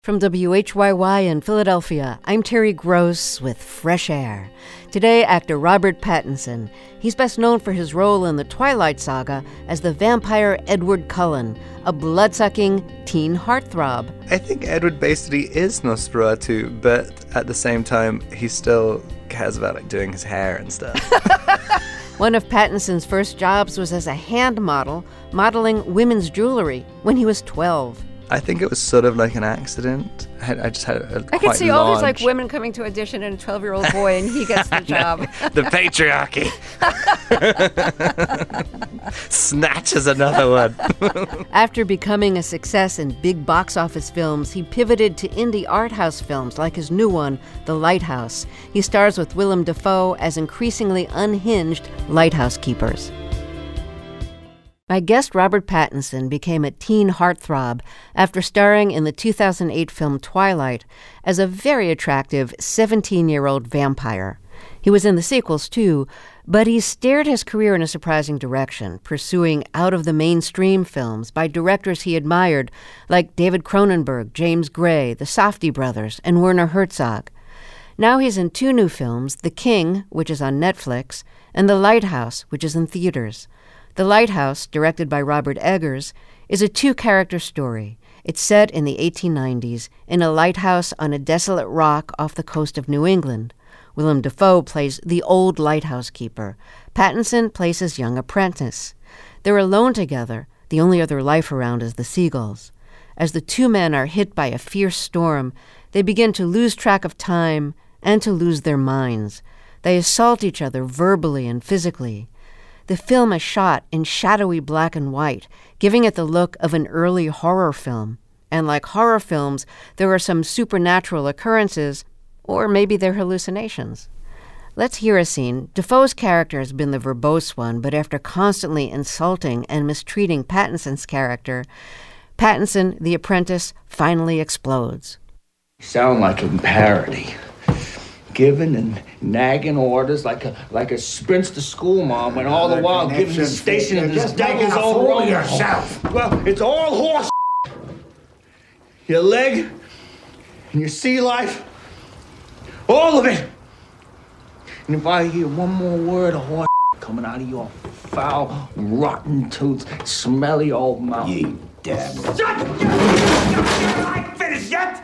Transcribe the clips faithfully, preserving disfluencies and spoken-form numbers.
From W H Y Y in Philadelphia, I'm Terry Gross with Fresh Air. Today, actor Robert Pattinson. He's best known for his role in the Twilight Saga as the vampire Edward Cullen, a blood-sucking teen heartthrob. I think Edward basically is Nosferatu, but at the same time, he still cares about like doing his hair and stuff. One of Pattinson's first jobs was as a hand model, modeling women's jewelry when he was twelve. I think it was sort of like an accident. I, had, I just had a I quite could see all large... these like women coming to audition and a twelve-year-old boy, and he gets the job. The patriarchy. Snatches another one. After becoming a success in big box office films, he pivoted to indie art house films like his new one, The Lighthouse. He stars with Willem Dafoe as increasingly unhinged lighthouse keepers. My guest Robert Pattinson became a teen heartthrob after starring in the two thousand eight film Twilight as a very attractive seventeen-year-old vampire. He was in the sequels, too, but he steered his career in a surprising direction, pursuing out-of-the-mainstream films by directors he admired, like David Cronenberg, James Gray, the Safdie brothers, and Werner Herzog. Now he's in two new films, The King, which is on Netflix, and The Lighthouse, which is in theaters. The Lighthouse, directed by Robert Eggers, is a two-character story. It's set in the eighteen nineties in a lighthouse on a desolate rock off the coast of New England. Willem Dafoe plays the old lighthouse keeper. Pattinson plays his young apprentice. They're alone together. The only other life around is the seagulls. As the two men are hit by a fierce storm, they begin to lose track of time and to lose their minds. They assault each other verbally and physically. The film is shot in shadowy black and white, giving it the look of an early horror film. And like horror films, there are some supernatural occurrences, or maybe they're hallucinations. Let's hear a scene. Dafoe's character has been the verbose one, but after constantly insulting and mistreating Pattinson's character, Pattinson, the apprentice, finally explodes. You sound like a parody. Giving and nagging orders like a like a sprints to school mom, when all the while giving the station in this devil's own road. Yourself. Well, it's all horse. Your leg and your sea life, all of it. And if I hear one more word of horse coming out of your foul, rotten toothed, smelly old mouth, you damn. Shut up! I ain't finished yet.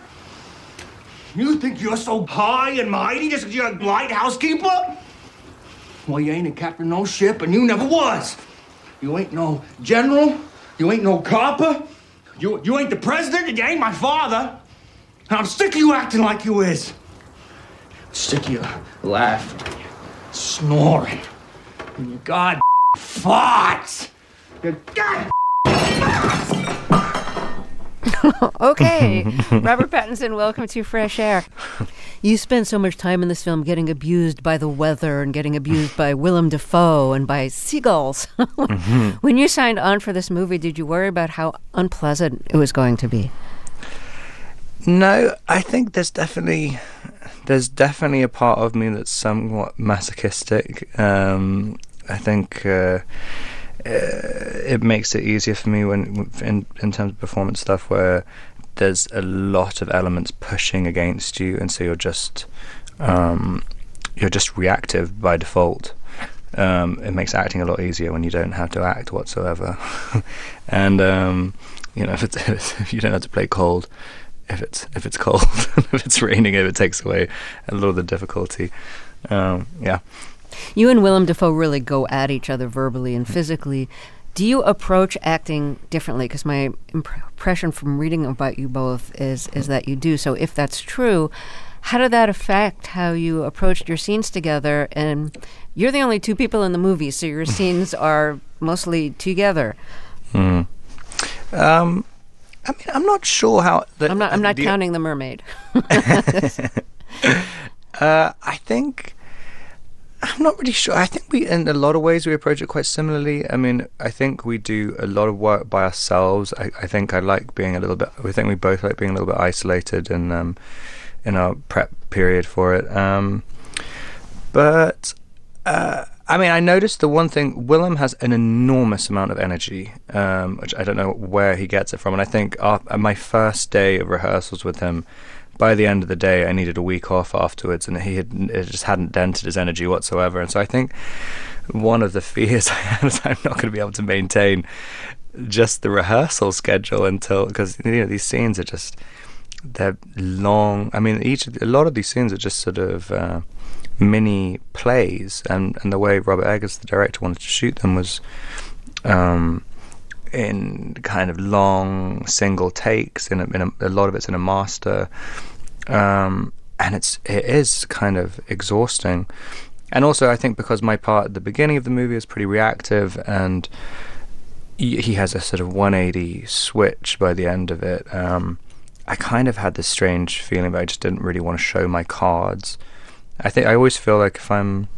You think you're so high and mighty just because you're a lighthouse keeper? Well, you ain't a captain no ship, and you never was. You ain't no general. You ain't no copper. You, you ain't the president, and you ain't my father. And I'm sick of you acting like you is. Sick of you laughing, snoring, and you god farts. You god farts. Okay, Robert Pattinson, welcome to Fresh Air. You spend so much time in this film getting abused by the weather and getting abused by Willem Dafoe and by seagulls. Mm-hmm. When you signed on for this movie, did you worry about how unpleasant it was going to be? No, I think there's definitely there's definitely a part of me that's somewhat masochistic. Um, I think uh, uh, it makes it easier for me when in in terms of performance stuff where there's a lot of elements pushing against you, and so you're just um, you're just reactive by default. Um, it makes acting a lot easier when you don't have to act whatsoever, and um, you know if it's if you don't have to play cold. If it's if it's cold, if it's raining, if it takes away a lot of the difficulty. Um, yeah. You and Willem Dafoe really go at each other verbally and physically. Do you approach acting differently? Because my imp- impression from reading about you both is is that you do. So if that's true, how did that affect how you approached your scenes together? And you're the only two people in the movie, so your scenes are mostly together. Mm. Um. I mean, I'm not sure how... The, I'm not I'm not the, counting the mermaid. uh, I think... I'm not really sure. I think we, in a lot of ways, we approach it quite similarly. I mean, I think we do a lot of work by ourselves. I, I think I like being a little bit... I think we both like being a little bit isolated in, um, in our prep period for it. Um, but... Uh, I mean, I noticed the one thing, Willem has an enormous amount of energy, um, which I don't know where he gets it from. And I think uh, my first day of rehearsals with him, by the end of the day, I needed a week off afterwards, and he had it just hadn't dented his energy whatsoever. And so I think one of the fears I had is I'm not going to be able to maintain just the rehearsal schedule until, because you know these scenes are just, they're long. I mean, each a lot of these scenes are just sort of uh, mini plays, and and the way Robert Eggers, the director, wanted to shoot them was um, in kind of long single takes. In a, in a, a lot of it's in a master, um, and it's it is kind of exhausting. And also, I think because my part at the beginning of the movie is pretty reactive, and he, he has a sort of one eighty switch by the end of it. Um, I kind of had this strange feeling that I just didn't really want to show my cards. I think I always feel like if I'm,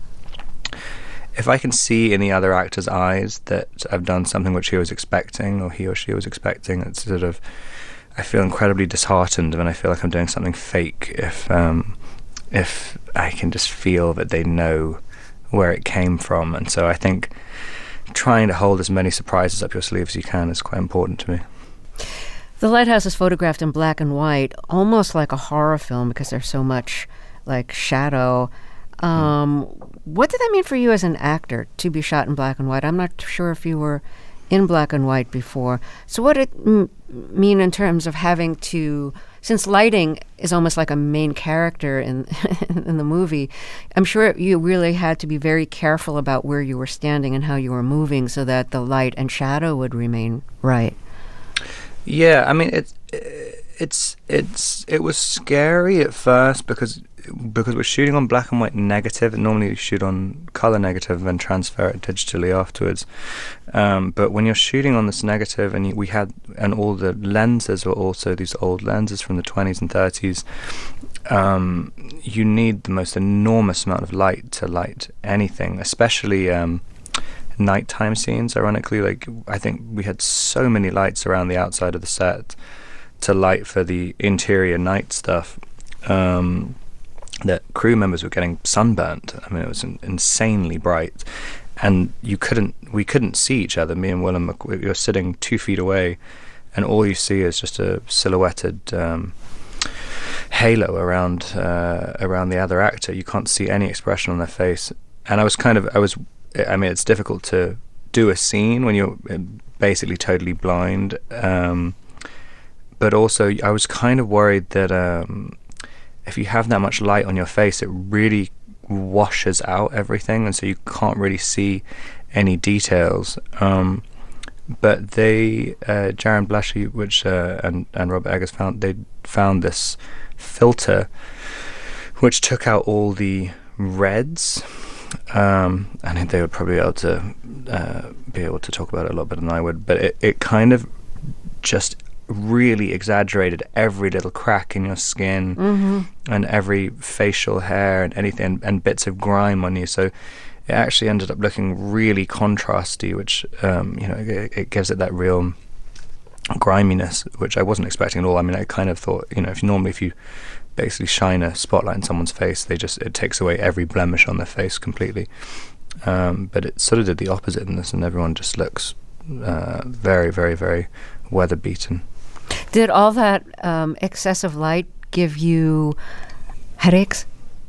if I can see in the other actor's eyes that I've done something which he was expecting, or he or she was expecting, it's sort of, I feel incredibly disheartened when I feel like I'm doing something fake. If um, if I can just feel that they know where it came from, and so I think trying to hold as many surprises up your sleeve as you can is quite important to me. The Lighthouse is photographed in black and white, almost like a horror film because there's so much like shadow. Um, mm. What did that mean for you as an actor to be shot in black and white? I'm not sure if you were in black and white before. So what did it m- mean in terms of having to, since lighting is almost like a main character in in the movie, I'm sure you really had to be very careful about where you were standing and how you were moving so that the light and shadow would remain right. Yeah, I mean it's it's it's it was scary at first because because we're shooting on black and white negative, and normally you shoot on color negative and transfer it digitally afterwards. Um, but when you're shooting on this negative, and you, we had and all the lenses were also these old lenses from the twenties and thirties. Um, you need the most enormous amount of light to light anything, especially. Um, nighttime scenes, ironically. Like, I think we had so many lights around the outside of the set to light for the interior night stuff, um, that crew members were getting sunburnt. I mean, it was in, insanely bright, and you couldn't we couldn't see each other. Me and Willem, we were sitting two feet away, and all you see is just a silhouetted um, halo around uh, around the other actor. You can't see any expression on their face. And I was kind of I was I mean, it's difficult to do a scene when you're basically totally blind. Um, but also, I was kind of worried that um, if you have that much light on your face, it really washes out everything, and so you can't really see any details. Um, but they, uh, Jaron Blashy, which uh, and and Robert Eggers found, they found this filter which took out all the reds. Um, I think they would probably be able to uh, be able to talk about it a lot better than I would, but it, it kind of just really exaggerated every little crack in your skin, mm-hmm. and every facial hair and anything, and, and bits of grime on you. So it actually ended up looking really contrasty, which um, you know it, it gives it that real griminess, which I wasn't expecting at all. I mean, I kind of thought, you know, if normally if you basically shine a spotlight in someone's face, they just it takes away every blemish on their face completely. Um, but it sort of did the opposite in this, and everyone just looks uh, very, very, very weather beaten. Did all that um, excessive light give you headaches?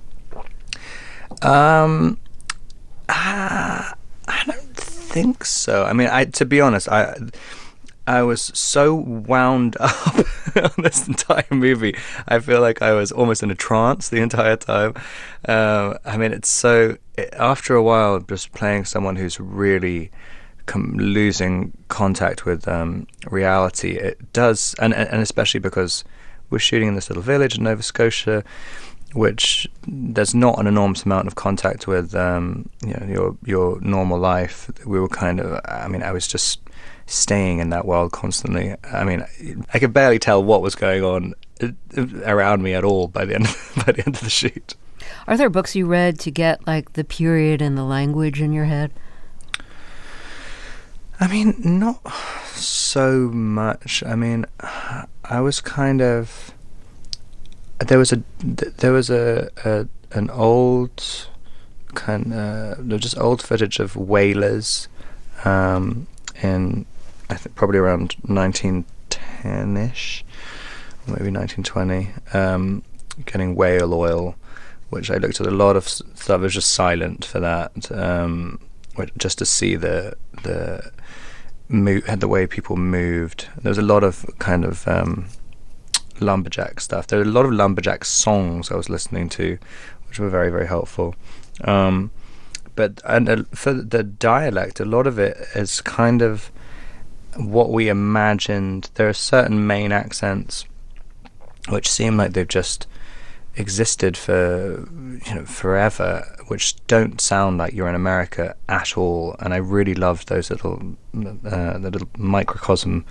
Um, uh, I don't think so. I mean, I to be honest, I. I was so wound up on this entire movie. I feel like I was almost in a trance the entire time. Uh, I mean, it's so... It, after a while, just playing someone who's really com- losing contact with um, reality, it does... And, and especially because we're shooting in this little village in Nova Scotia, which there's not an enormous amount of contact with um, you know, your your normal life. We were kind of... I mean, I was just... staying in that world constantly. I mean, I could barely tell what was going on around me at all by the end of, by the end of the shoot. Are there books you read to get like the period and the language in your head? I mean, not so much. I mean, I was kind of there was a there was a, a an old kind uh, there was just old footage of whalers um, in I think probably around nineteen ten-ish, or maybe nineteen twenty, um, getting whale oil, which I looked at a lot of stuff. I was just silent for that, um, just to see the the mo- the way people moved. There was a lot of kind of um, lumberjack stuff. There were a lot of lumberjack songs I was listening to, which were very, very helpful. Um, but and uh, for the dialect, a lot of it is kind of what we imagined. There are certain main accents which seem like they've just existed for you know forever, which don't sound like you're in America at all. And I really loved those little uh, the little microcosm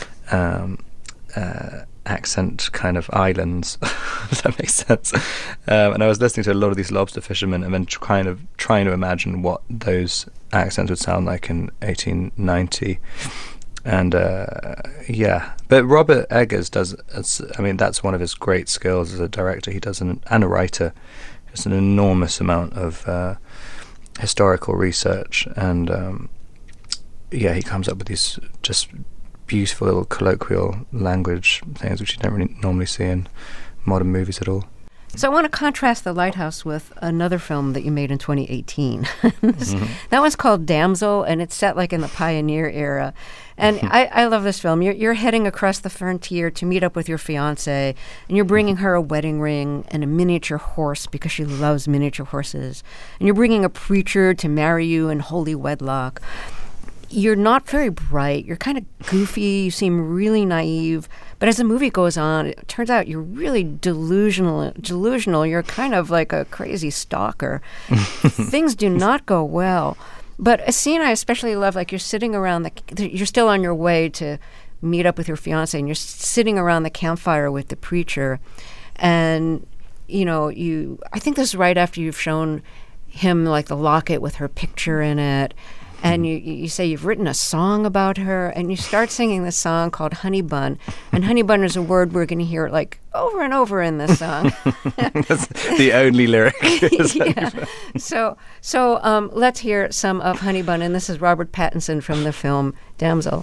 um, uh, accent kind of islands. Does that make sense? Um, and I was listening to a lot of these lobster fishermen and then tr- kind of trying to imagine what those accents would sound like in eighteen ninety. And uh, yeah, but Robert Eggers does. I mean, that's one of his great skills as a director. He does an and a writer. Just an enormous amount of uh, historical research, and um, yeah, he comes up with these just beautiful little colloquial language things which you don't really normally see in modern movies at all. So I want to contrast The Lighthouse with another film that you made in twenty eighteen. this, mm-hmm. That one's called Damsel, and it's set like in the pioneer era. And I, I love this film. You're, you're heading across the frontier to meet up with your fiancée, and you're bringing her a wedding ring and a miniature horse because she loves miniature horses. And you're bringing a preacher to marry you in holy wedlock. You're not very bright. You're kind of goofy. You seem really naive. But as the movie goes on, it turns out you're really delusional. Delusional. You're kind of like a crazy stalker. Things do not go well. But a scene I especially love, like you're sitting around the, you're still on your way to meet up with your fiancé, and you're sitting around the campfire with the preacher, and you know, you. I think this is right after you've shown him like the locket with her picture in it. And you, you say you've written a song about her, and you start singing this song called Honey Bun. And honey bun is a word we're going to hear like over and over in this song. That's the only lyric. Yeah. So, so um, let's hear some of Honey Bun, and this is Robert Pattinson from the film Damsel.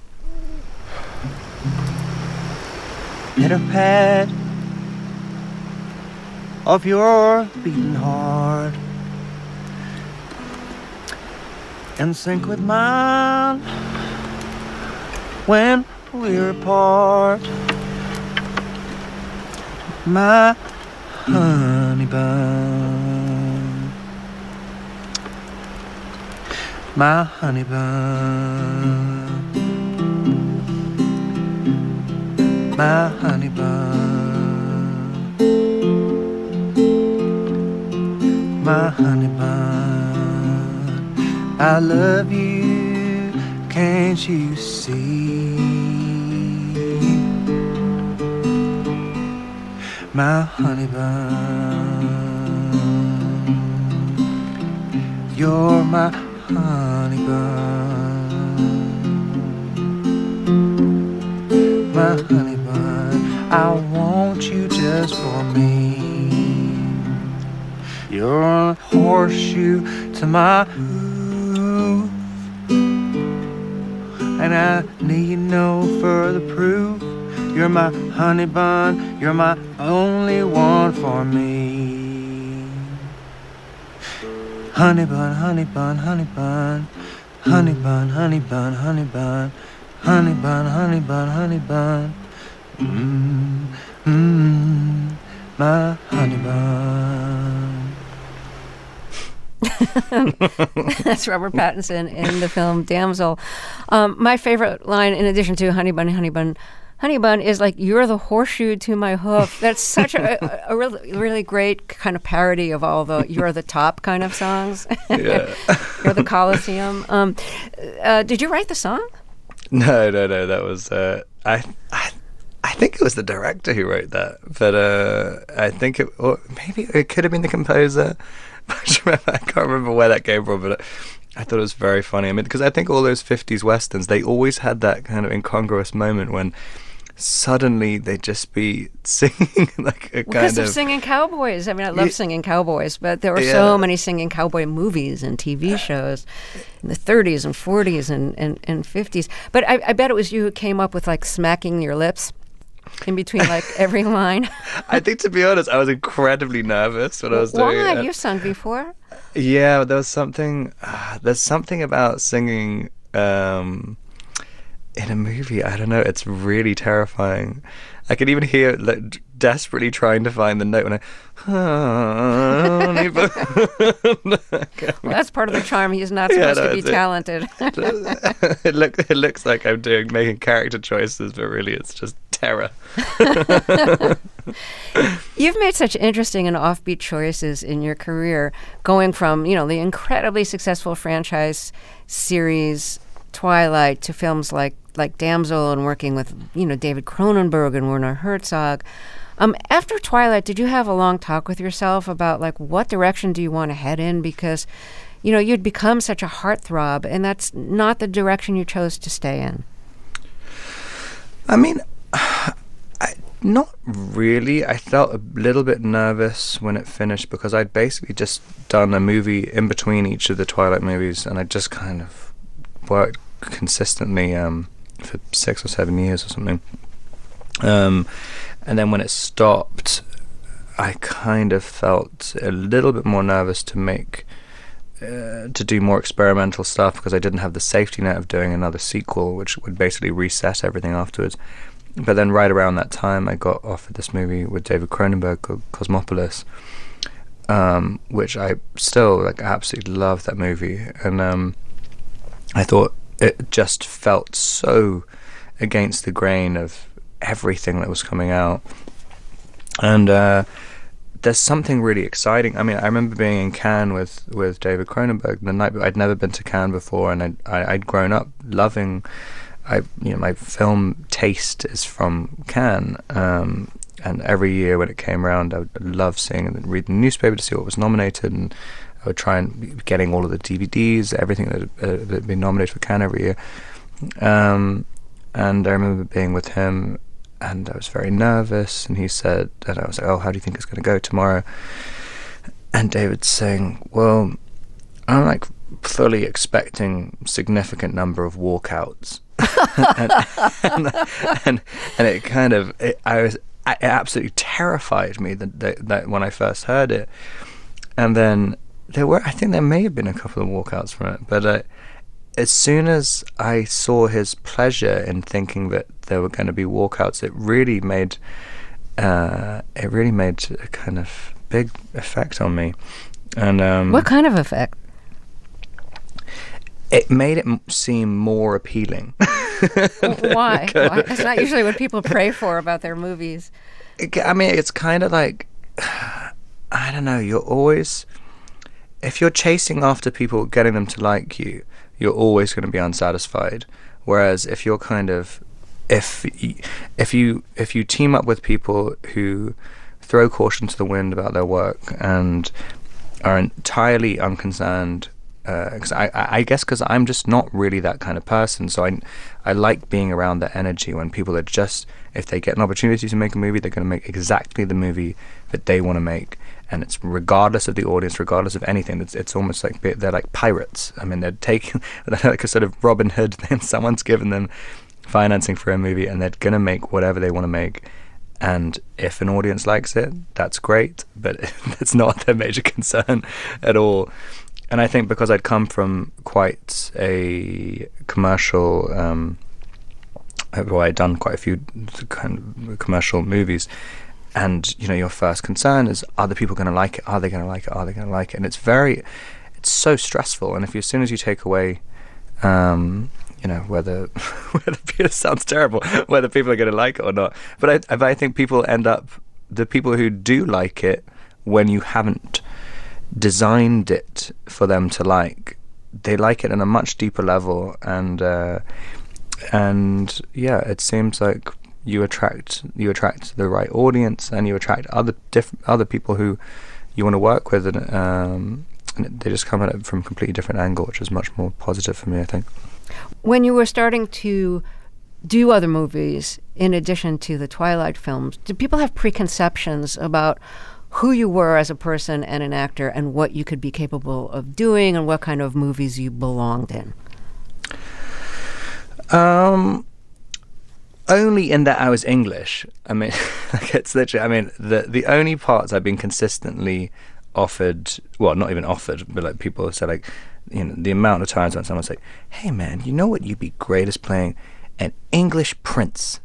Pitter pat of your beating heart, in sync with mine when we're apart. My honey bun, my honey bun, my honey bun, my honey bun. I love you, can't you see? My honey bun, you're my honey bun, my honey bun. I want you just for me. You're a horseshoe to my hoof, and I need no further proof. You're my honey bun, you're my only one for me. Honey bun, honey bun, honey bun, honey bun, honey bun, honey bun, honey bun, honey bun, honey bun. Mmm, mmm, my honey bun. That's Robert Pattinson in the film Damsel. Um, my favorite line, in addition to honey bun, honey bun, honey bun, is like, you're the horseshoe to my hoof. That's such a, a, a really, really great kind of parody of all the you're the top kind of songs. Yeah. You're the Coliseum. Um, uh, did you write the song? No, no, no. That was uh, I, I, I think it was the director who wrote that, but uh, I think it, or maybe it could have been the composer. I can't remember where that came from, but I thought it was very funny. I mean, because I think all those fifties westerns, they always had that kind of incongruous moment when suddenly they'd just be singing like a Because kind they're of singing cowboys. I mean, I love Ye- singing cowboys, but there were Yeah. so many singing cowboy movies and T V shows in the thirties and forties and, and, and fifties. But I, I bet it was you who came up with like smacking your lips in between like every line. I think, to be honest, I was incredibly nervous when I was doing Why? it. You've sung before. Yeah, there was something. Uh, there's something about singing um, in a movie. I don't know. It's really terrifying. I can even hear like, desperately trying to find the note when I. Well, that's part of the charm. He's not Yeah, supposed no, to be it's it. talented. it look it looks like I'm doing making character choices, but really it's just terror. You've made such interesting and offbeat choices in your career, going from, you know, the incredibly successful franchise series Twilight to films like like Damsel and working with, you know, David Cronenberg and Werner Herzog. Um, after Twilight, did you have a long talk with yourself about like what direction do you want to head in? Because, you know, you'd become such a heartthrob, and that's not the direction you chose to stay in. I mean, I, not really. I felt a little bit nervous when it finished because I'd basically just done a movie in between each of the Twilight movies, and I just kind of worked consistently um, for six or seven years or something. Um, and then when it stopped, I kind of felt a little bit more nervous to make uh, to do more experimental stuff because I didn't have the safety net of doing another sequel, which would basically reset everything afterwards. But then right around that time, I got offered this movie with David Cronenberg called Cosmopolis, um, which I still like absolutely love that movie, and um, I thought it just felt so against the grain of everything that was coming out. And uh, there's something really exciting. I mean, I remember being in Cannes with, with David Cronenberg the night. I'd never been to Cannes before, and I'd, I, I'd grown up loving. I, you know, my film taste is from Cannes, um, and every year when it came around, I would love seeing and reading the newspaper to see what was nominated, and I would try and be getting all of the D V Ds, everything that had, uh, that had been nominated for Cannes every year. Um, and I remember being with him, and I was very nervous, and he said, and I was like, oh, how do you think it's going to go tomorrow? And David's saying, well, I'm like fully expecting significant number of walkouts. and, and, and and it kind of it, I was it absolutely terrified me that, that that when I first heard it. And then there were I think there may have been a couple of walkouts from it, but uh, as soon as I saw his pleasure in thinking that there were going to be walkouts, it really made uh, it really made a kind of big effect on me. And um, What kind of effect? It made it m- seem more appealing. Why? Why? That's not usually what people pray for about their movies. It, I mean, it's kind of like, I don't know, you're always, if you're chasing after people, getting them to like you, you're always going to be unsatisfied. Whereas if you're kind of, if, y- if you if you team up with people who throw caution to the wind about their work and are entirely unconcerned, Uh, cause I, I guess because I'm just not really that kind of person, so I, I like being around that energy when people are just, if they get an opportunity to make a movie, they're going to make exactly the movie that they want to make, and it's regardless of the audience, regardless of anything. It's it's almost like they're like pirates. I mean, they're taking they're like a sort of Robin Hood. Then someone's given them financing for a movie, and they're going to make whatever they want to make. And if an audience likes it, that's great, but it's not their major concern at all. And I think because I'd come from quite a commercial, um, well, I'd done quite a few kind of commercial movies, and you know, your first concern is, are the people going to like it? Are they going to like it? Are they going to like it? And it's very, it's so stressful. And if you, as soon as you take away, um, you know, whether whether it sounds terrible, whether people are going to like it or not, but I, I think people end up, the people who do like it, when you haven't designed it for them to like, they like it on a much deeper level, and uh, and yeah, it seems like you attract you attract the right audience, and you attract other different other people who you want to work with, and, um, and they just come at it from a completely different angle, which is much more positive for me, I think. When you were starting to do other movies in addition to the Twilight films, do people have preconceptions about who you were as a person and an actor and what you could be capable of doing and what kind of movies you belonged in? Um, only in that I was English. I mean, like it's literally, I mean, the, the only parts I've been consistently offered, well, not even offered, but like people have said, like, you know, the amount of times when someone's like, hey man, you know what you'd be great as playing? An English prince.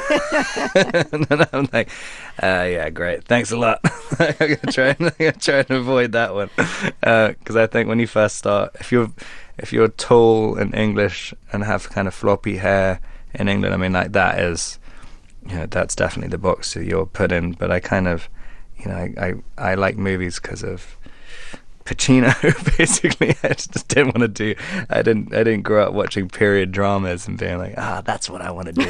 And then I'm like, uh, yeah, great, thanks a lot. I'm gonna try and, I'm gonna try and avoid that one, because uh, I think when you first start, if you're if you're tall and English and have kind of floppy hair in England, I mean, like that is, you know, that's definitely the box that you're put in. But I kind of, you know, I I, I like movies because of Pacino. Basically, I just didn't want to do. I didn't. I didn't grow up watching period dramas and being like, ah, that's what I want to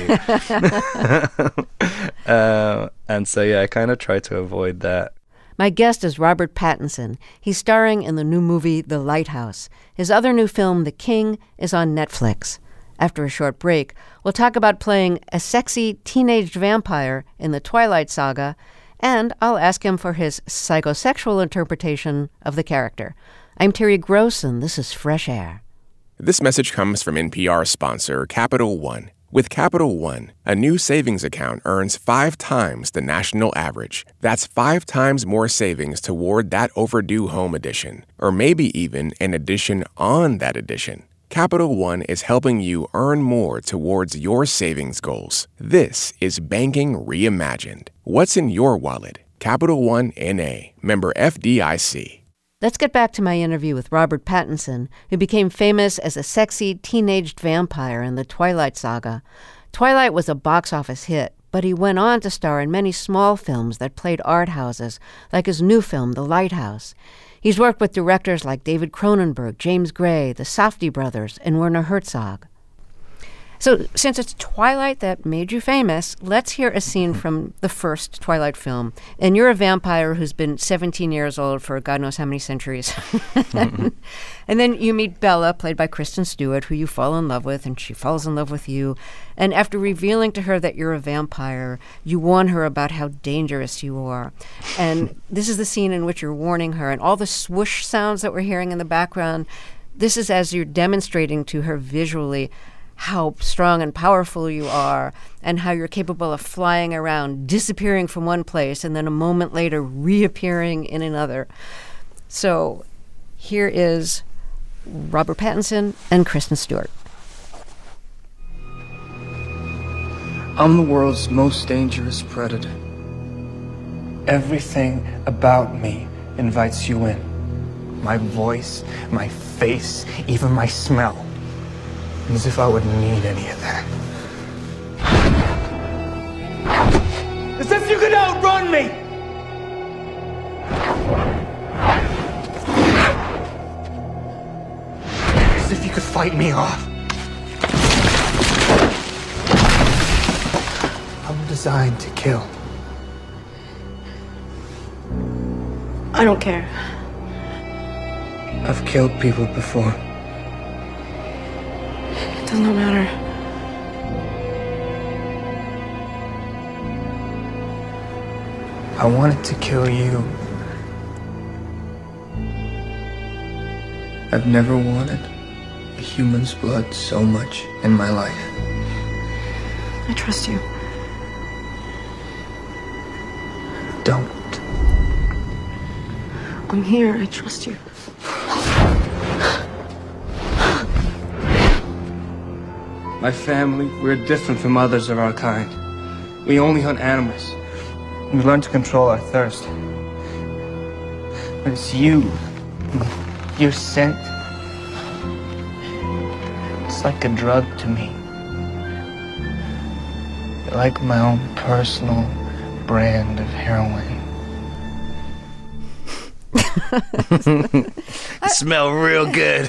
do. uh, and so yeah, I kind of try to avoid that. My guest is Robert Pattinson. He's starring in the new movie The Lighthouse. His other new film, The King, is on Netflix. After a short break, we'll talk about playing a sexy teenage vampire in the Twilight Saga, and I'll ask him for his psychosexual interpretation of the character. I'm Terry Gross, and this is Fresh Air. This message comes from N P R sponsor Capital One. With Capital One, a new savings account earns five times the national average. That's five times more savings toward that overdue home edition, or maybe even an addition on that addition. Capital One is helping you earn more towards your savings goals. This is banking reimagined. What's in your wallet? Capital One N A, member F D I C. Let's get back to my interview with Robert Pattinson, who became famous as a sexy teenaged vampire in the Twilight Saga. Twilight was a box office hit, but he went on to star in many small films that played art houses, like his new film, The Lighthouse. He's worked with directors like David Cronenberg, James Gray, the Safdie brothers, and Werner Herzog. So since it's Twilight that made you famous, let's hear a scene from the first Twilight film. And you're a vampire who's been seventeen years old for God knows how many centuries. Mm-hmm. And then you meet Bella, played by Kristen Stewart, who you fall in love with, and she falls in love with you. And after revealing to her that you're a vampire, you warn her about how dangerous you are. And this is the scene in which you're warning her. And all the swoosh sounds that we're hearing in the background, this is as you're demonstrating to her visually how strong and powerful you are and how you're capable of flying around, disappearing from one place, and then a moment later reappearing in another. So here is Robert Pattinson and Kristen Stewart. I'm the world's most dangerous predator. Everything about me invites you in. My voice, my face, even my smell. As if I would need any of that. As if you could outrun me! As if you could fight me off. I'm designed to kill. I don't care. I've killed people before. Does not matter. I wanted to kill you. I've never wanted a human's blood so much in my life. I trust you. Don't. I'm here. I trust you. My family, we're different from others of our kind. We only hunt animals. We learn to control our thirst. But it's you. Your scent. It's like a drug to me. You're like my own personal brand of heroin. Smell real good.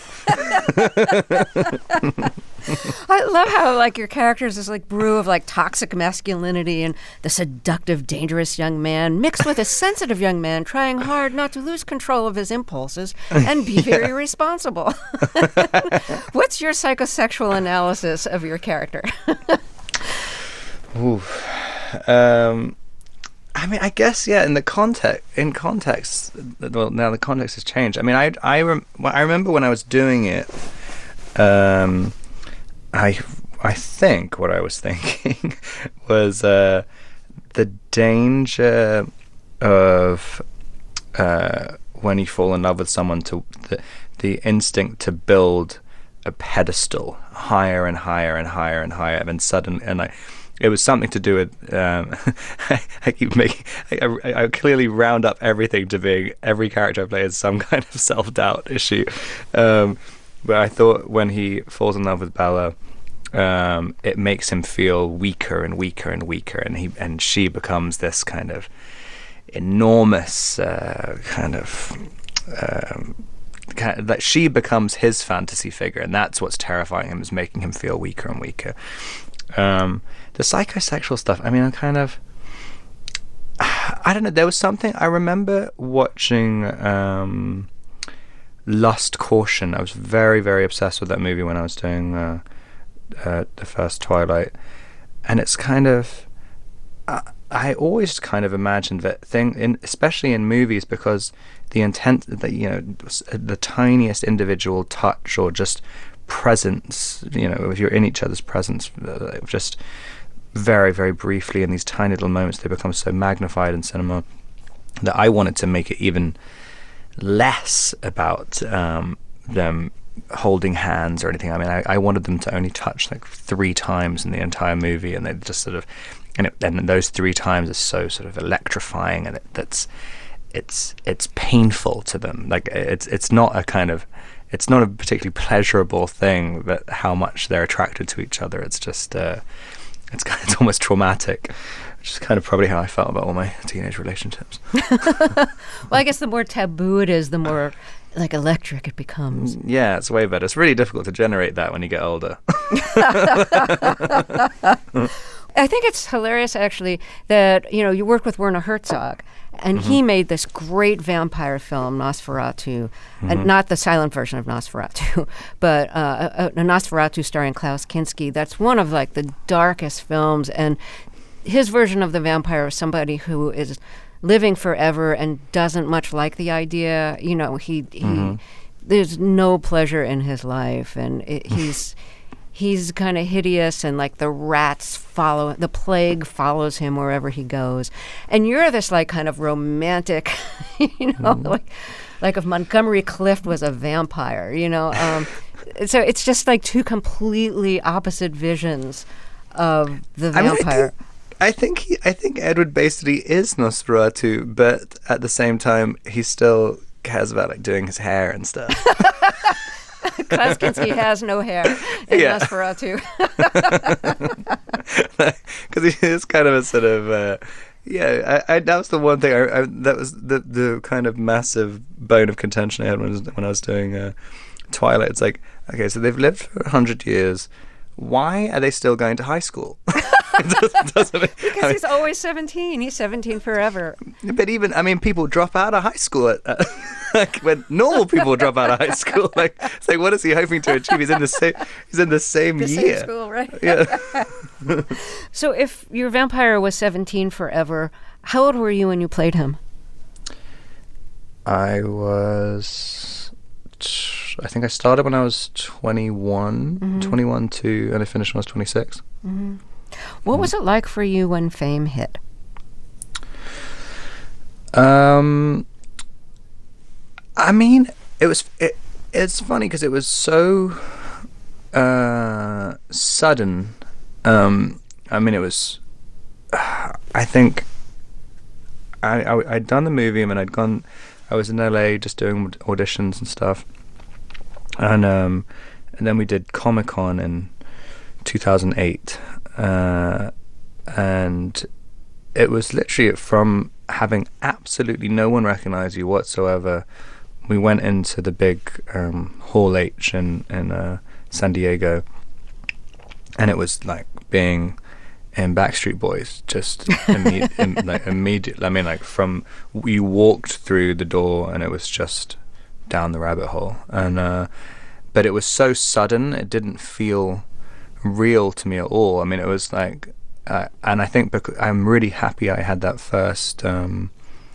I love how, like, your character is this, like, brew of, like, toxic masculinity and the seductive, dangerous young man mixed with a sensitive young man trying hard not to lose control of his impulses and be very responsible. What's your psychosexual analysis of your character? Oof. Um, I mean, I guess yeah. In the context, in context, well, now the context has changed. I mean, I I rem- I remember when I was doing it. Um, I I think what I was thinking was uh, the danger of uh, when you fall in love with someone, to the, the instinct to build a pedestal higher and higher and higher and higher, and then suddenly, and I, it was something to do with. Um, I, I keep making. I, I, I clearly round up everything to being every character I play has some kind of self-doubt issue. Um, but I thought when he falls in love with Bella, um, it makes him feel weaker and weaker and weaker, and he and she becomes this kind of enormous uh, kind of. Um, Kind of, that she becomes his fantasy figure, and that's what's terrifying him, is making him feel weaker and weaker. Um, the psychosexual stuff, I mean, I'm kind of, I don't know, there was something, I remember watching um, Lust, Caution. I was very, very obsessed with that movie when I was doing uh, uh, the first Twilight, and it's kind of, I, I always kind of imagined that thing, in, especially in movies, because the intent that, you know, the tiniest individual touch or just presence, you know, if you're in each other's presence, uh, just very, very briefly in these tiny little moments, they become so magnified in cinema that I wanted to make it even less about um, them holding hands or anything. I mean, I, I wanted them to only touch like three times in the entire movie, and they just sort of, and, it, and those three times are so sort of electrifying, and it, that's. It's it's painful to them. Like it's it's not a kind of, it's not a particularly pleasurable thing that how much they're attracted to each other. It's just uh, it's kind of, it's almost traumatic, which is kind of probably how I felt about all my teenage relationships. Well, I guess the more taboo it is, the more like electric it becomes. Yeah, it's way better. It's really difficult to generate that when you get older. I think it's hilarious, actually, that, you know, you work with Werner Herzog, and mm-hmm. he made this great vampire film, Nosferatu, mm-hmm. and not the silent version of Nosferatu, but uh, a, a Nosferatu starring Klaus Kinski. That's one of, like, the darkest films, and his version of the vampire is somebody who is living forever and doesn't much like the idea. You know, he, he mm-hmm. there's no pleasure in his life, and it, he's... He's kind of hideous, and like the rats follow, the plague follows him wherever he goes. And you're this like kind of romantic, you know, mm. like like if Montgomery Clift was a vampire, you know. Um, so it's just like two completely opposite visions of the vampire. I mean, I think I think, he, I think Edward basically is Nosferatu, but at the same time he still cares about like doing his hair and stuff. Klaus Kinski has no hair in yeah. Nosferatu. Because he is kind of a sort of, uh, yeah, I, I, that was the one thing, I, I, that was the the kind of massive bone of contention I had when I was, when I was doing uh, Twilight. It's like, okay, so they've lived for one hundred years. Why are they still going to high school? It doesn't, doesn't make, because I mean, he's always seventeen. He's seventeen forever. But even, I mean, people drop out of high school at, uh, like when normal people drop out of high school. Like, it's like, what is he hoping to achieve? He's in the same. He's in the same the year. Same school, right? Yeah. So, if your vampire was seventeen forever, how old were you when you played him? I was. I think I started when I was twenty-one, mm-hmm. twenty-one to, and I finished when I was twenty-six. Mm-hmm. What was it like for you when fame hit? Um, I mean, it was. It, it's funny because it was so uh, sudden. Um, I mean, it was. Uh, I think. I, I I'd done the movie, and I'd gone. I was in L A just doing auditions and stuff, and um, and then we did Comic-Con in two thousand eight. Uh, and it was literally from having absolutely no one recognize you whatsoever. We went into the big um, Hall H in, in uh, San Diego, and it was like being in Backstreet Boys, just imme- im- like immediately. I mean, like from, we walked through the door and it was just down the rabbit hole. And uh, but it was so sudden, it didn't feel real to me at all. I mean, it was like uh, and I think because I'm really happy I had that first um,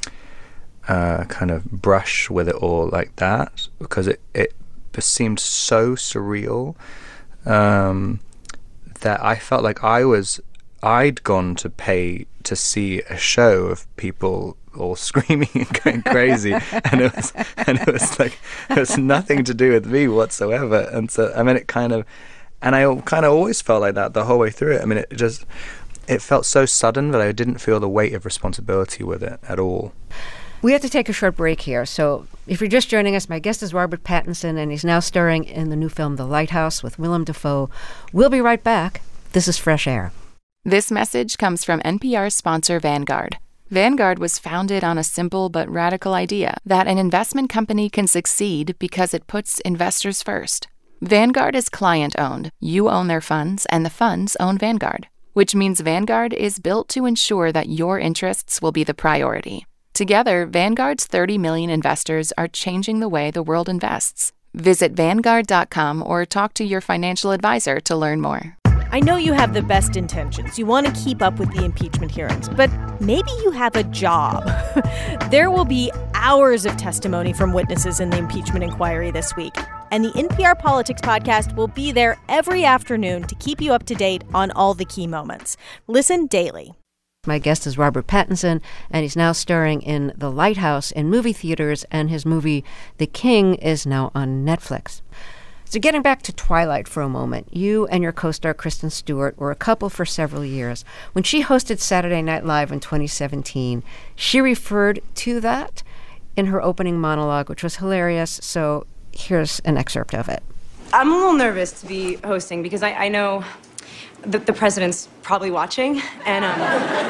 uh, kind of brush with it all like that, because it it seemed so surreal um, that I felt like I was I'd gone to pay to see a show of people all screaming and going crazy, and it was and it was like it was nothing to do with me whatsoever. And so I mean, it kind of, and I kind of always felt like that the whole way through it. I mean, it just it felt so sudden that I didn't feel the weight of responsibility with it at all. We have to take a short break here. So if you're just joining us, my guest is Robert Pattinson, and he's now starring in the new film The Lighthouse with Willem Dafoe. We'll be right back. This is Fresh Air. This message comes from N P R's sponsor, Vanguard. Vanguard was founded on a simple but radical idea that an investment company can succeed because it puts investors first. Vanguard is client-owned. You own their funds, and the funds own Vanguard, which means Vanguard is built to ensure that your interests will be the priority. Together, Vanguard's thirty million investors are changing the way the world invests. Visit Vanguard dot com or talk to your financial advisor to learn more. I know you have the best intentions. You want to keep up with the impeachment hearings, but maybe you have a job. There will be hours of testimony from witnesses in the impeachment inquiry this week, and the N P R Politics Podcast will be there every afternoon to keep you up to date on all the key moments. Listen daily. My guest is Robert Pattinson, and he's now starring in The Lighthouse in movie theaters, and his movie The King is now on Netflix. So getting back to Twilight for a moment, you and your co-star Kristen Stewart were a couple for several years. When she hosted Saturday Night Live in twenty seventeen, she referred to that in her opening monologue, which was hilarious. So here's an excerpt of it. I'm a little nervous to be hosting because I, I know that the president's probably watching, and um,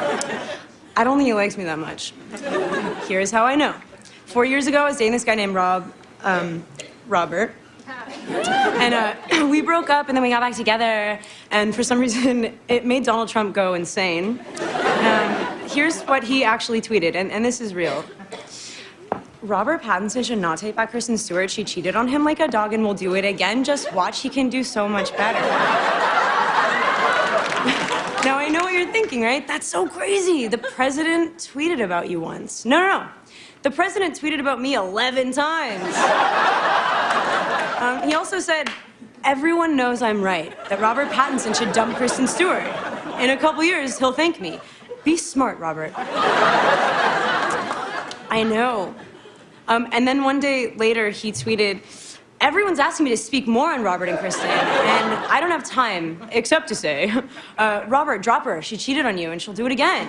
I don't think he likes me that much. Here's how I know. Four years ago, I was dating this guy named Rob, um, Robert. And uh, we broke up, and then we got back together, and for some reason, it made Donald Trump go insane. Um, here's what he actually tweeted, and, and this is real. Robert Pattinson should not take back Kristen Stewart. She cheated on him like a dog and will do it again. Just watch, he can do so much better. Now, I know what you're thinking, right? That's so crazy. The president tweeted about you once. No, no, no. The president tweeted about me eleven times. Um, he also said, everyone knows I'm right, that Robert Pattinson should dump Kristen Stewart. In a couple years, he'll thank me. Be smart, Robert. I know. Um, and then one day later, he tweeted, everyone's asking me to speak more on Robert and Kristen, and I don't have time, except to say, uh, Robert, drop her. She cheated on you, and she'll do it again.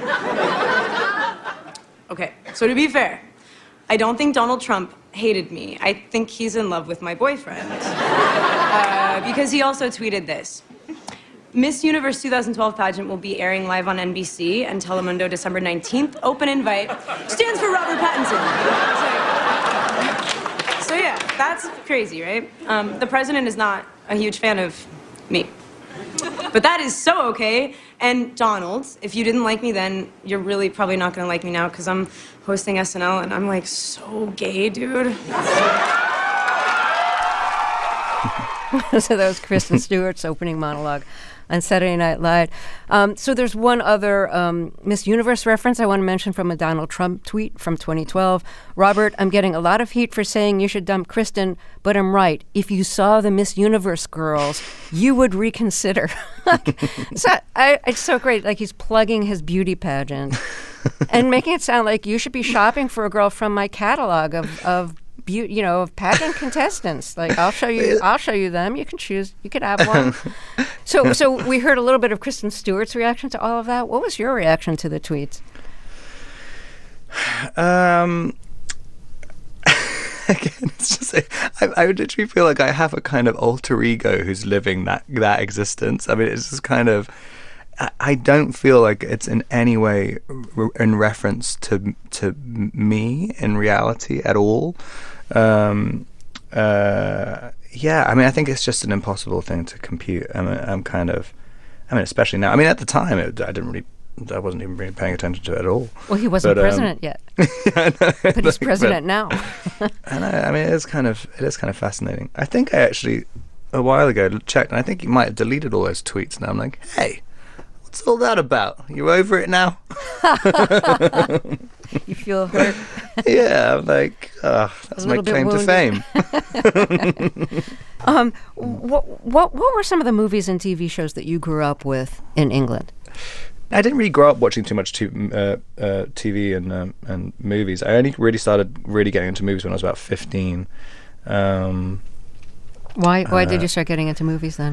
Okay, so to be fair, I don't think Donald Trump hated me. I think he's in love with my boyfriend. Uh, because he also tweeted this. Miss Universe twenty twelve pageant will be airing live on N B C and Telemundo December nineteenth. Open invite. Stands for Robert Pattinson. So, so yeah, that's crazy, right? Um, the president is not a huge fan of me. But that is so okay. And Donald, if you didn't like me then, you're really probably not going to like me now because I'm hosting S N L and I'm like so gay, dude. So that was Kristen Stewart's opening monologue on Saturday Night Live. Um, so there's one other um, Miss Universe reference I want to mention from a Donald Trump tweet from twenty twelve. Robert, I'm getting a lot of heat for saying you should dump Kristen, but I'm right. If you saw the Miss Universe girls, you would reconsider. so I, it's so great. Like he's plugging his beauty pageant and making it sound like you should be shopping for a girl from my catalog of, of You, you know, of pageant contestants. Like, I'll show you, I'll show you them. You can choose. You could have one. So, so we heard a little bit of Kristen Stewart's reaction to all of that. What was your reaction to the tweets? Um, again, it's just like, I, I literally feel like I have a kind of alter ego who's living that that existence. I mean, it's just kind of. I don't feel like it's in any way in reference to to me in reality at all. Um, uh, yeah, I mean, I think it's just an impossible thing to compute. I mean, I'm kind of, I mean, especially now. I mean, at the time, it, I didn't really, I wasn't even really paying attention to it at all. Well, he wasn't but, president um, yet, yeah, I know, but he's but, president now. I know. I mean, it is kind of, it is kind of fascinating. I think I actually a while ago checked, and I think he might have deleted all those tweets. And I'm like, hey. What's all that about? You over it now? You feel hurt? Yeah, I'm like, oh, that's my claim to fame. um, what, what, what were some of the movies and T V shows that you grew up with in England? I didn't really grow up watching too much t- uh, uh, T V and um, and movies. I only really started really getting into movies when I was about fifteen. Um, why Why uh, did you start getting into movies then?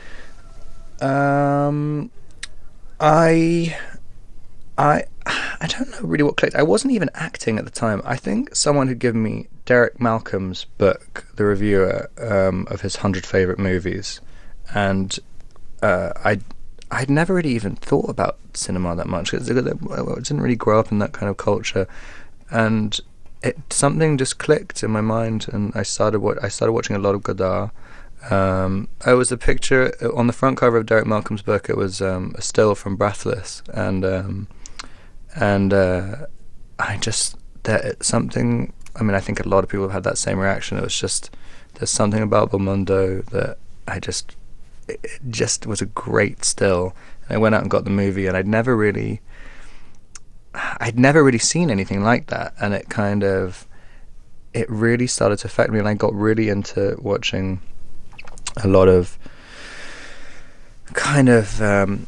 Um, I, I, I don't know really what clicked. I wasn't even acting at the time. I think someone had given me Derek Malcolm's book, The Reviewer, um, of his hundred favorite movies, and uh, I. I'd never really even thought about cinema that much. I didn't really grow up in that kind of culture, and it something just clicked in my mind, and I started what I started watching a lot of Godard. Um, it was a picture on the front cover of Derek Malcolm's book. It was um, a still from Breathless, and um, and uh, I just there something. I mean, I think a lot of people have had that same reaction. It was just there's something about Belmondo that I just. It just was a great still. I went out and got the movie, and I'd never really I'd never really seen anything like that, and it kind of it really started to affect me, and I got really into watching a lot of kind of um,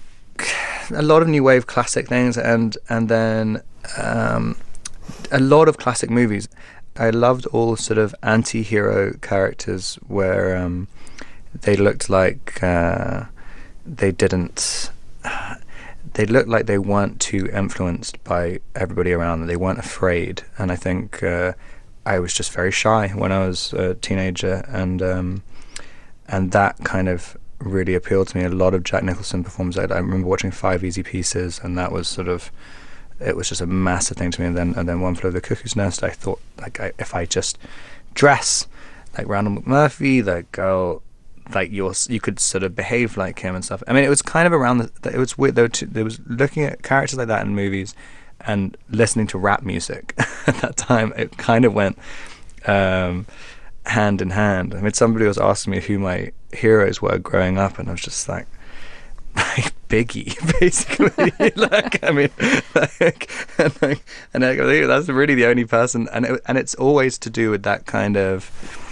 a lot of new wave classic things, and and then um, a lot of classic movies. I loved all sort of anti-hero characters where um, they looked like uh, they didn't. Uh, they looked like they weren't too influenced by everybody around them. They weren't afraid, and I think uh, I was just very shy when I was a teenager, and um, and that kind of really appealed to me. A lot of Jack Nicholson performances. I, I remember watching Five Easy Pieces, and that was sort of. It was just a massive thing to me. And then and then One Flew Over the Cuckoo's Nest. I thought, like, I, if I just dress like Randall McMurphy, the girl. Like you're, you could sort of behave like him and stuff. I mean, it was kind of around the. It was weird though. There was looking at characters like that in movies, and listening to rap music at that time. It kind of went um, hand in hand. I mean, somebody was asking me who my heroes were growing up, and I was just like, like Biggie, basically. Like, I mean, like, and, like, and I think that's really the only person, and it, and it's always to do with that kind of.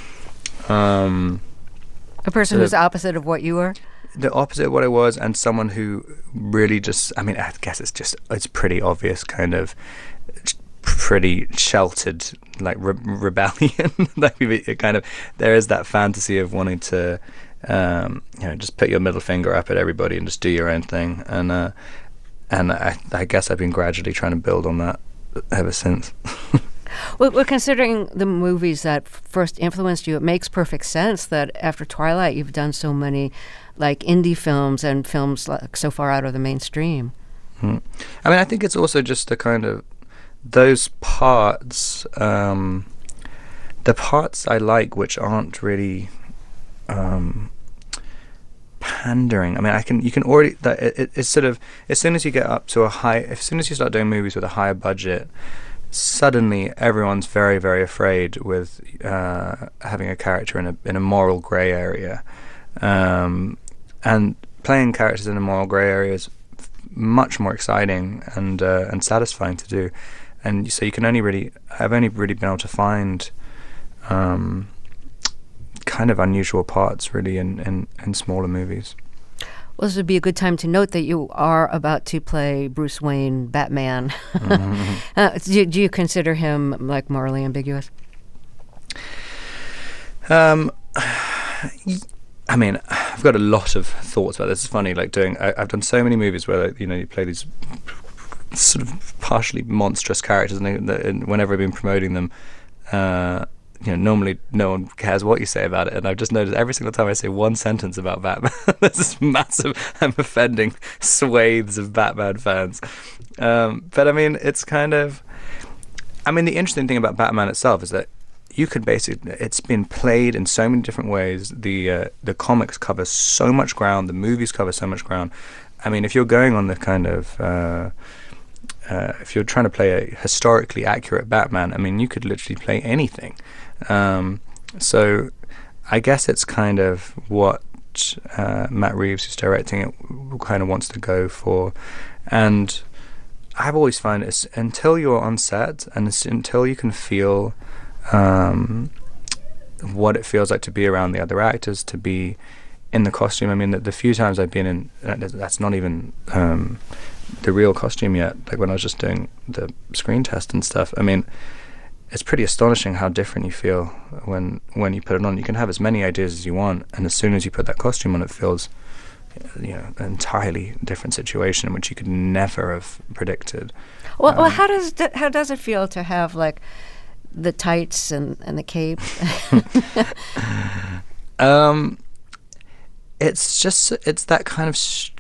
Um, A person who's of, opposite of what you were? The opposite of what I was, and someone who really just, I mean, I guess it's just, it's pretty obvious, kind of pretty sheltered, like, re- rebellion. Like, it kind of, there is that fantasy of wanting to, um, you know, just put your middle finger up at everybody and just do your own thing. And, uh, and I, I guess I've been gradually trying to build on that ever since. Well, well, considering the movies that first influenced you, it makes perfect sense that after Twilight you've done so many like indie films and films like so far out of the mainstream. Hmm. I mean, I think it's also just the kind of those parts, um, the parts I like which aren't really um, pandering. I mean, I can you can already that it, it's sort of as soon as you get up to a high, as soon as you start doing movies with a higher budget. Suddenly, everyone's very, very afraid with uh, having a character in a in a moral grey area, um, and playing characters in a moral grey area is f- much more exciting and uh, and satisfying to do. And so you can only really, I've only really been able to find um, kind of unusual parts really in, in, in smaller movies. Well, this would be a good time to note that you are about to play Bruce Wayne, Batman. Mm-hmm. uh, do, do you consider him like morally ambiguous? Um, I mean, I've got a lot of thoughts about this. It's funny, like doing. I, I've done so many movies where, like, you know, you play these sort of partially monstrous characters, and, they, and whenever I've been promoting them. Uh, You know, normally no one cares what you say about it, and I've just noticed every single time I say one sentence about Batman, there's this massive, I'm offending swathes of Batman fans. Um, but I mean, it's kind of, I mean, the interesting thing about Batman itself is that you could basically, it's been played in so many different ways. The uh, the comics cover so much ground, the movies cover so much ground. I mean, if you're going on the kind of, uh, uh, if you're trying to play a historically accurate Batman, I mean, you could literally play anything. Um, so I guess it's kind of what what uh, Matt Reeves, who's directing it, kind of wants to go for. And I've always found it's until you're on set and it's until you can feel um, what it feels like to be around the other actors, to be in the costume. I mean, the, the few times I've been in, that's not even um, the real costume yet, like when I was just doing the screen test and stuff. I mean, it's pretty astonishing how different you feel when when you put it on. You can have as many ideas as you want, and as soon as you put that costume on, it feels, you know, an entirely different situation which you could never have predicted. Well, um, well how does th- how does it feel to have like the tights and, and the cape? um, it's just it's that kind of. Sh-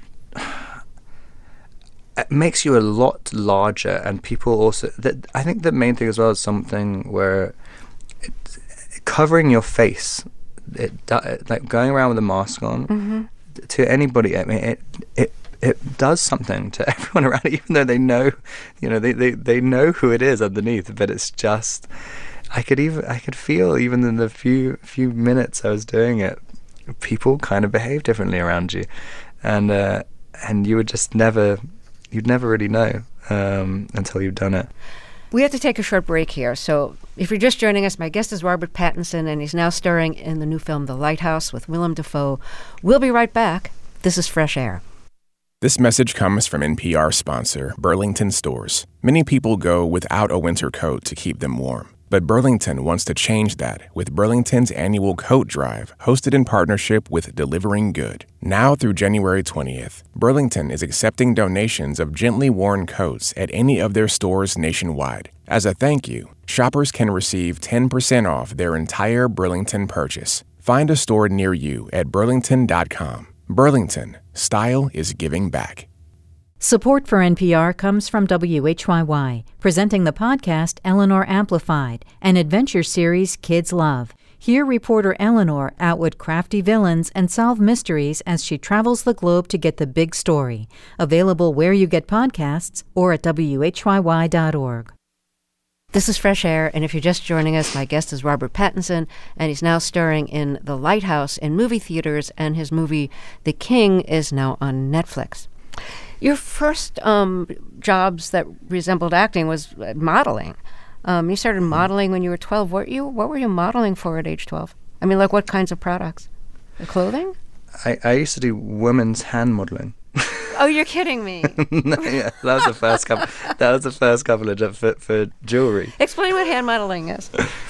It makes you a lot larger, and people also. That I think the main thing as well is something where it, covering your face, it, it like going around with a mask on, mm-hmm. to anybody. I mean, it it it does something to everyone around it, even though they know, you know, they, they, they know who it is underneath. But it's just, I could even I could feel even in the few few minutes I was doing it, people kind of behave differently around you, and uh, and you would just never. You'd never really know um, until you've done it. We have to take a short break here. So if you're just joining us, my guest is Robert Pattinson, and he's now starring in the new film The Lighthouse with Willem Dafoe. We'll be right back. This is Fresh Air. This message comes from N P R sponsor Burlington Stores. Many people go without a winter coat to keep them warm. But Burlington wants to change that with Burlington's annual coat drive, hosted in partnership with Delivering Good. Now through January twentieth, Burlington is accepting donations of gently worn coats at any of their stores nationwide. As a thank you, shoppers can receive ten percent off their entire Burlington purchase. Find a store near you at burlington dot com. Burlington, style is giving back. Support for N P R comes from W H Y Y, presenting the podcast Eleanor Amplified, an adventure series kids love. Hear reporter Eleanor outwit crafty villains and solve mysteries as she travels the globe to get the big story. Available where you get podcasts or at W H Y Y dot org. This is Fresh Air, and if you're just joining us, my guest is Robert Pattinson, and he's now starring in The Lighthouse in movie theaters, and his movie The King is now on Netflix. Your first um, jobs that resembled acting was modeling. Um, you started modeling when you were twelve. What you What were you modeling for at age twelve? I mean, like what kinds of products? The clothing? I, I used to do women's hand modeling. Oh, you're kidding me! No, yeah, that was the first couple. That was the first couple of jobs for, for jewelry. Explain what hand modeling is.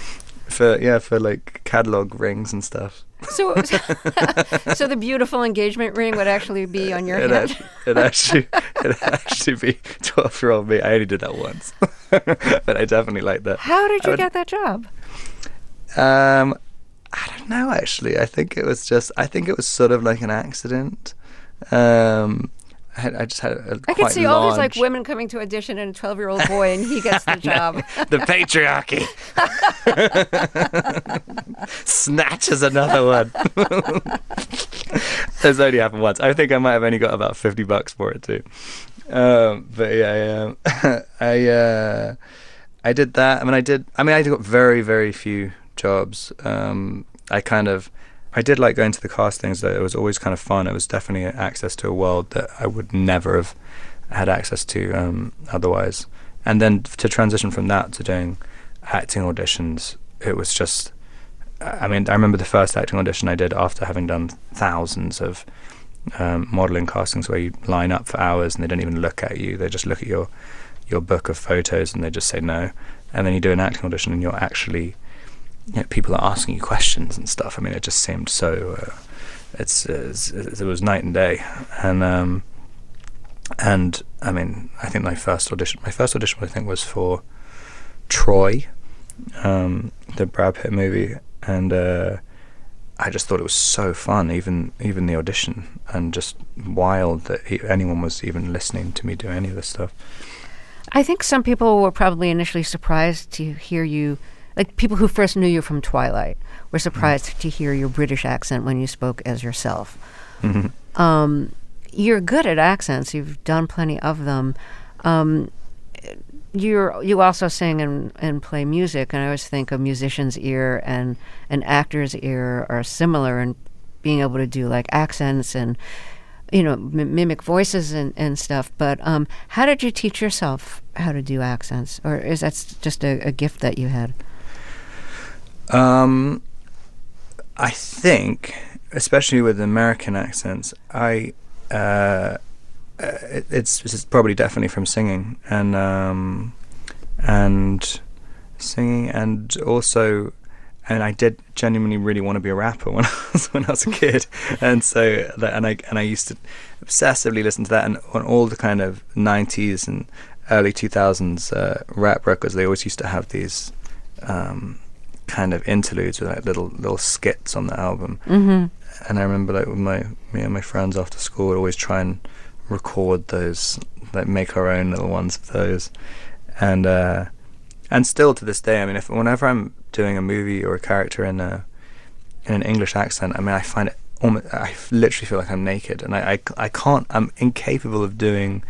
For yeah, for like catalog rings and stuff. So, so the beautiful engagement ring would actually be on your it hand. Actually, it actually, it actually be twelve-year-old me. I only did that once, but I definitely like that. How did you would, get that job? Um, I don't know. Actually, I think it was just. I think it was sort of like an accident. Um, I, had, I just had a, a I quite could see all these like large- women coming to audition and a twelve-year-old boy, and he gets the job. The patriarchy. Snatch is another one. It's only happened once. I think I might have only got about fifty bucks for it too. Um, but yeah, yeah. I uh, I did that. I mean, I did. I mean, I got very, very few jobs. Um, I kind of. I did like going to the castings. Though it was always kind of fun. It was definitely access to a world that I would never have had access to um, otherwise. And then to transition from that to doing acting auditions, it was just. I mean, I remember the first acting audition I did after having done thousands of um, modeling castings where you line up for hours and they don't even look at you. They just look at your your book of photos and they just say no. And then you do an acting audition and you're actually. You know, people are asking you questions and stuff. I mean, it just seemed so. Uh, it's, it's it was night and day, and um, and I mean, I think my first audition, my first audition, I think, was for Troy, um, the Brad Pitt movie, and uh, I just thought it was so fun, even even the audition, and just wild that he, anyone was even listening to me do any of this stuff. I think some people were probably initially surprised to hear you. Like people who first knew you from Twilight were surprised mm. to hear your British accent when you spoke as yourself. Mm-hmm. Um, you're good at accents. You've done plenty of them. Um, you're you also sing and, and play music, and I always think a musician's ear and an actor's ear are similar in being able to do like accents and, you know, m- mimic voices and, and stuff. But um, how did you teach yourself how to do accents? Or is that just a, a gift that you had? Um, I think, especially with American accents, I uh, it, it's, it's probably definitely from singing and um, and singing, and also, and I did genuinely really want to be a rapper when I was when I was a kid, and so that, and I and I used to obsessively listen to that, and on all the kind of nineties and early two thousands uh, rap records, they always used to have these. Um, kind of interludes with like little little skits on the album, mm-hmm. and I remember like with my me and my friends after school would always try and record those, like make our own little ones of those, and uh, and still to this day, I mean, if whenever I'm doing a movie or a character in a in an English accent, I mean, I find it almost, I literally feel like I'm naked, and I, I, I can't, I'm incapable of doing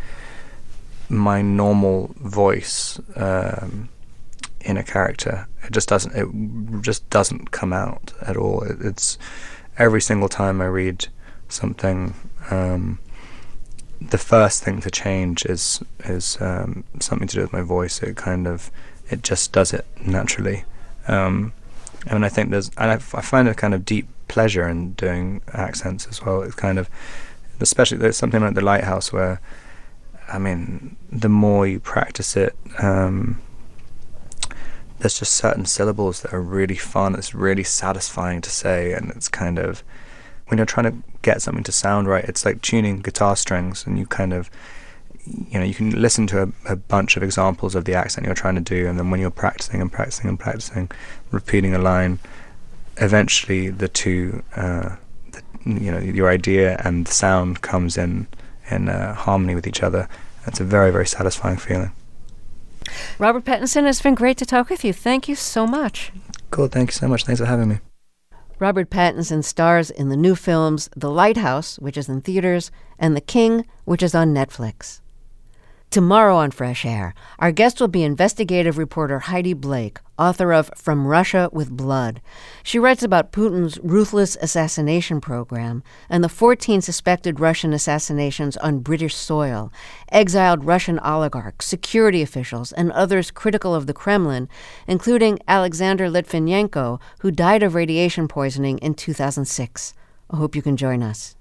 my normal voice um, in a character. It just doesn't it just doesn't come out at all. It, it's every single time I read something, um, the first thing to change is is um, something to do with my voice. It kind of it just does it naturally, um, and I think there's and I, I find a kind of deep pleasure in doing accents as well. It's kind of, especially there's something like The Lighthouse where, I mean, the more you practice it, um, there's just certain syllables that are really fun. It's really satisfying to say, and it's kind of, when you're trying to get something to sound right, it's like tuning guitar strings, and you kind of, you know, you can listen to a, a bunch of examples of the accent you're trying to do, and then when you're practicing and practicing and practicing, repeating a line, eventually the two, uh, the, you know, your idea and the sound comes in in uh, harmony with each other. It's a very, very satisfying feeling. Robert Pattinson, it's been great to talk with you. Thank you so much. Cool, thank you so much. Thanks for having me. Robert Pattinson stars in the new films The Lighthouse, which is in theaters, and The King, which is on Netflix. Tomorrow on Fresh Air, our guest will be investigative reporter Heidi Blake, author of From Russia with Blood. She writes about Putin's ruthless assassination program and the fourteen suspected Russian assassinations on British soil, exiled Russian oligarchs, security officials, and others critical of the Kremlin, including Alexander Litvinenko, who died of radiation poisoning in two thousand six. I hope you can join us.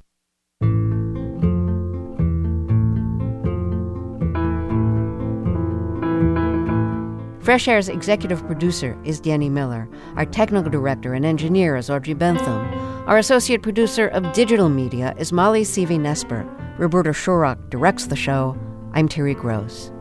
Fresh Air's executive producer is Danny Miller. Our technical director and engineer is Audrey Bentham. Our associate producer of digital media is Molly Seavey-Nesper. Roberta Shorrock directs the show. I'm Terry Gross.